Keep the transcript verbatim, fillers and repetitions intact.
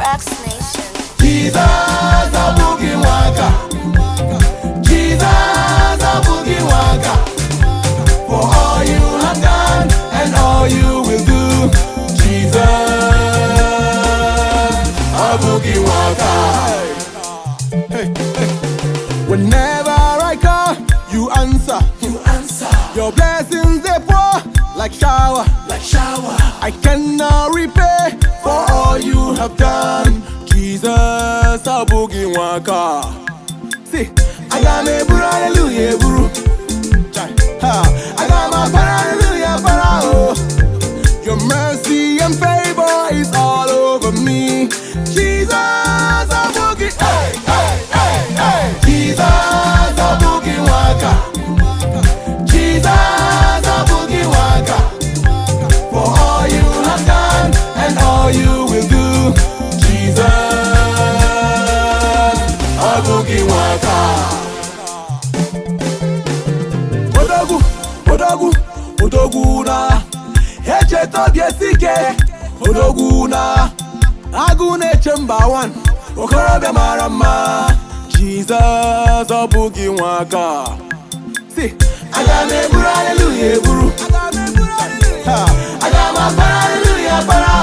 X Nation. Jesus a boogie waka. Jesus a boogie waka. For all you have done and all you will do. Jesus a boogie waka. Hey, hey. Whenever I call, you answer. You answer. Your blessings they pour like shower. Like shower. I cannot repay for all you have done. Jesus a boogie waka. See, I got me buru hallelujah buru. Ha, I got my para hallelujah para oh. Your mercy and favor is all over me. Jesus a boogie, hey, hey, hey, hey. Jesus a boogie waka. Jesus a boogie waka. For all you have done and all you will do. Jesus a boogie waka. Odogu, odogu, odogu na. Eche tobie sike, odogu na. Agu neche mba one, okorobia marama. Jesus a boogie waka. See, I got me buru hallelujah buru. Ha, I got my para hallelujah para.